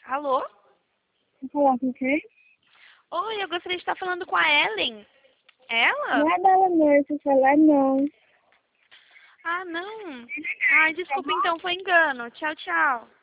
Alô? Vou falar com quem? Oi, eu gostaria de estar falando com a Ellen. Ela? Não é dela não, esse celular não. Ah, não. Ai, desculpa então, foi engano. Tchau, tchau.